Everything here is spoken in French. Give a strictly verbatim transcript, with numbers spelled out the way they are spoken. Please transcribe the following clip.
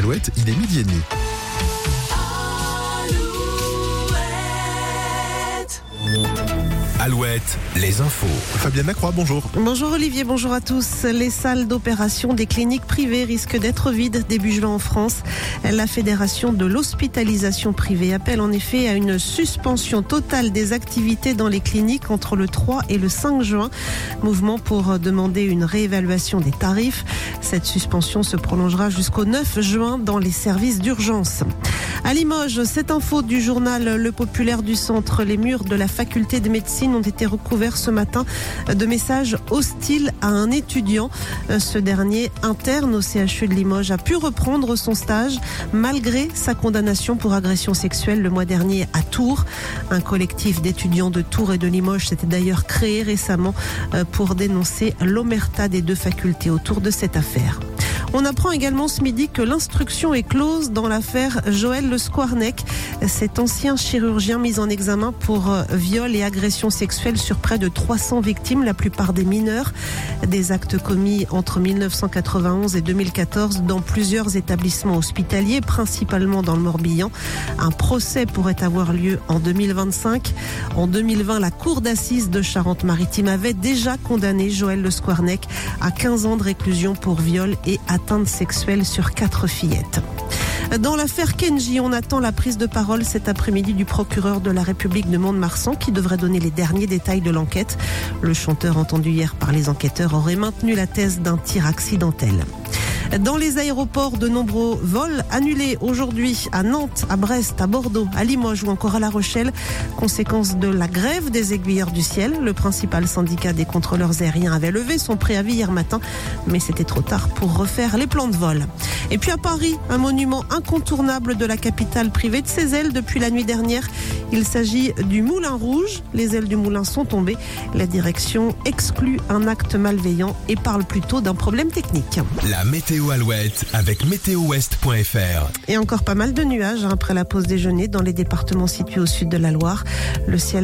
Alouette, il est midi et demi. Alouette, les infos. Fabienne Lacroix, bonjour. Bonjour Olivier, bonjour à tous. Les salles d'opération des cliniques privées risquent d'être vides début juin en France. La Fédération de l'hospitalisation privée appelle en effet à une suspension totale des activités dans les cliniques entre le trois et le cinq juin. Mouvement pour demander une réévaluation des tarifs. Cette suspension se prolongera jusqu'au neuf juin dans les services d'urgence. À Limoges, cette info du journal Le Populaire du Centre, les murs de la faculté de médecine ont été recouverts ce matin de messages hostiles à un étudiant. Ce dernier, interne au C H U de Limoges, a pu reprendre son stage malgré sa condamnation pour agression sexuelle le mois dernier à Tours. Un collectif d'étudiants de Tours et de Limoges s'était d'ailleurs créé récemment pour dénoncer l'omerta des deux facultés autour de cette affaire. On apprend également ce midi que l'instruction est close dans l'affaire Joël Le Squarnec, cet ancien chirurgien mis en examen pour viol et agression sexuelle sur près de trois cents victimes, la plupart des mineurs. Des actes commis entre mille neuf cent quatre-vingt-onze et deux mille quatorze dans plusieurs établissements hospitaliers, principalement dans le Morbihan. Un procès pourrait avoir lieu en deux mille vingt-cinq. En deux mille vingt, la cour d'assises de Charente-Maritime avait déjà condamné Joël Le Squarnec à quinze ans de réclusion pour viol et atteinte sexuelle sur quatre fillettes. Dans l'affaire Kenji, on attend la prise de parole cet après-midi du procureur de la République de Mont-de-Marsan qui devrait donner les derniers détails de l'enquête. Le chanteur entendu hier par les enquêteurs aurait maintenu la thèse d'un tir accidentel. Dans les aéroports, de nombreux vols annulés aujourd'hui à Nantes, à Brest, à Bordeaux, à Limoges ou encore à La Rochelle. Conséquence de la grève des aiguilleurs du ciel. Le principal syndicat des contrôleurs aériens avait levé son préavis hier matin, mais c'était trop tard pour refaire les plans de vol. Et puis à Paris, un monument incontournable de la capitale privée de ses ailes depuis la nuit dernière. Il s'agit du Moulin Rouge. Les ailes du moulin sont tombées. La direction exclut un acte malveillant et parle plutôt d'un problème technique. La météo Alouette avec météo ouest point f r. Et encore pas mal de nuages après la pause déjeuner dans les départements situés au sud de la Loire. Le ciel